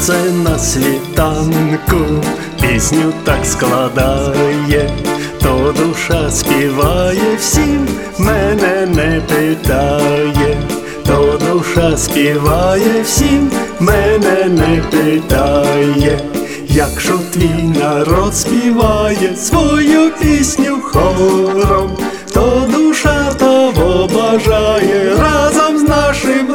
Сонце на світанку пісню так складає, то душа співає всім, мене не питає, то душа співає всім, мене не питає. Якщо твій народ співає свою пісню хором, то душа того бажає разом з нашим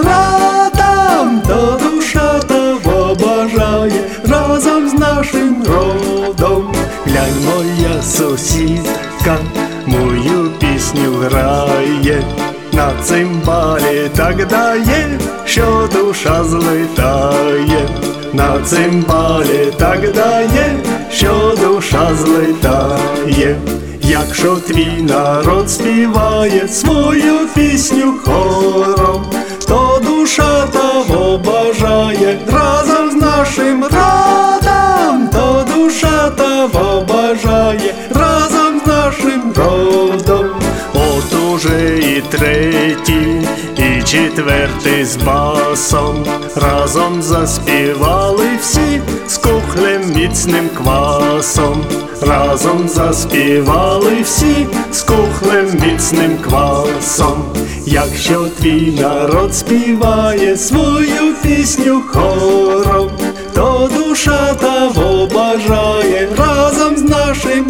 родом, то душа того бажає разом з нашим родом. Глянь, моя сусідка мою пісню грає, на цимбалі так дає, що душа злетає. На цимбалі так дає, що душа злетає. Якщо твій народ співає свою пісню хором, то душа того бажає разом з нашим родом, то душа того бажає разом з нашим родом. От уже і третій, і четвертий з басом разом заспівали всі з кухлем міцним квасом. Разом заспівали всі з кухлем міцним квасом. Якщо твій народ співає свою пісню хором, то душа того бажає разом з нашим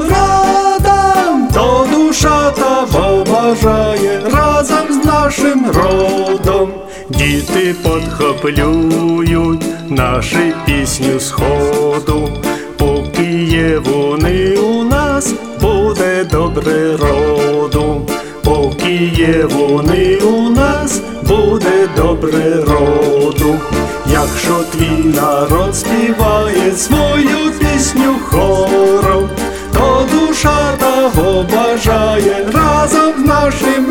родом, то душа того бажає разом з нашим родом. Діти підхоплюють наші пісню сходу, поки є вони у нас, буде добре роду. Поки є вони у нас, буде добре роду. Якщо твій народ співає свою пісню хором, то душа того бажає разом з нашим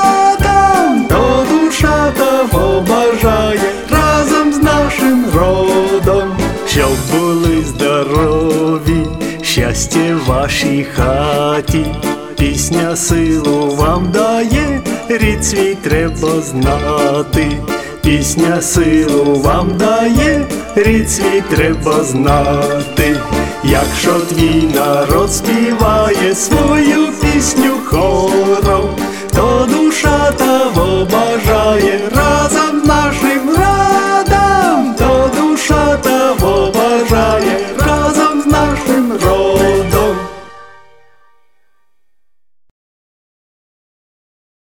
родом, то душа того бажає разом з нашим родом. Щоб були здорові, щастя в вашій хаті, пісня силу вам дає, рід свій треба знати. Пісня силу вам дає, рід свій треба знати. Якщо твій народ співає свою пісню хором,